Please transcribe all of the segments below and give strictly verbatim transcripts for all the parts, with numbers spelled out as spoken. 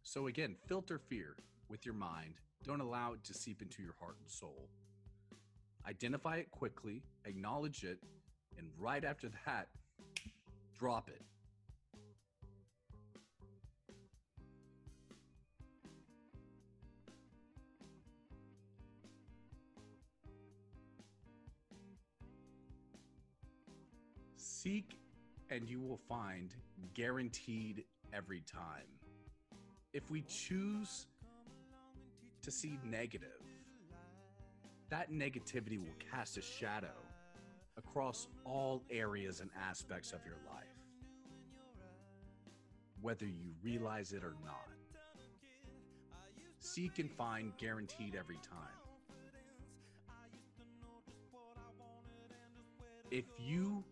So again, filter fear with your mind. Don't allow it to seep into your heart and soul. Identify it quickly, acknowledge it, and right after that, drop it. Seek and you will find, guaranteed every time. If we choose to see negative, that negativity will cast a shadow across all areas and aspects of your life, whether you realize it or not. Seek and find, guaranteed every time. If you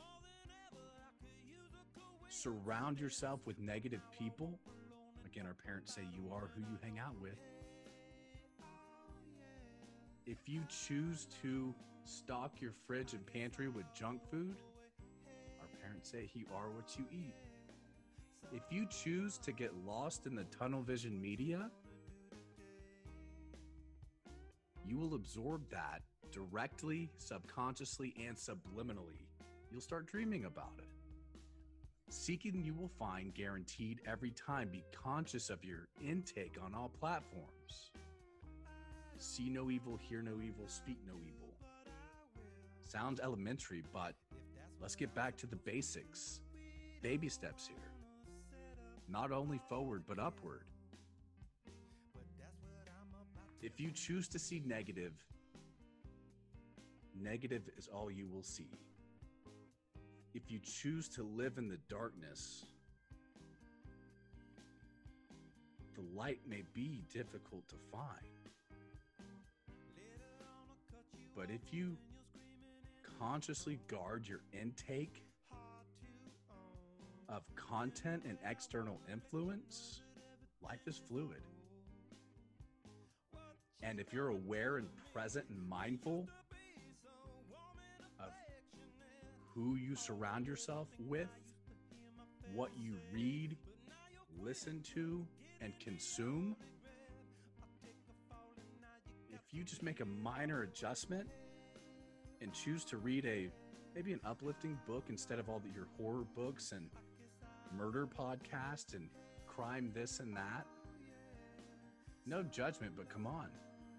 surround yourself with negative people, again, our parents say you are who you hang out with. If you choose to stock your fridge and pantry with junk food, our parents say you are what you eat. If you choose to get lost in the tunnel vision media, you will absorb that directly, subconsciously, and subliminally. You'll start dreaming about it. Seeking you will find, guaranteed every time. Be conscious of your intake on all platforms. See no evil, hear no evil, speak no evil. Sounds elementary, but let's get back to the basics. Baby steps here. Not only forward, but upward. If you choose to see negative, negative is all you will see. If you choose to live in the darkness, the light may be difficult to find. But if you consciously guard your intake of content and external influence, life is fluid. And if you're aware and present and mindful of who you surround yourself with, what you read, listen to, and consume, if you just make a minor adjustment and choose to read a maybe an uplifting book instead of all the, your horror books and murder podcasts and crime this and that, no judgment, but come on.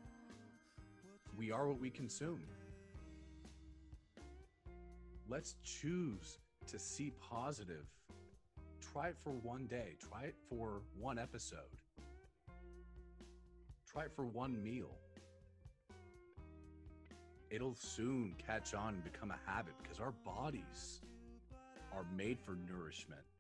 We are what we consume. Let's choose to see positive. Try it for one day. Try it for one episode. Try it for one meal. It'll soon catch on and become a habit because our bodies are made for nourishment.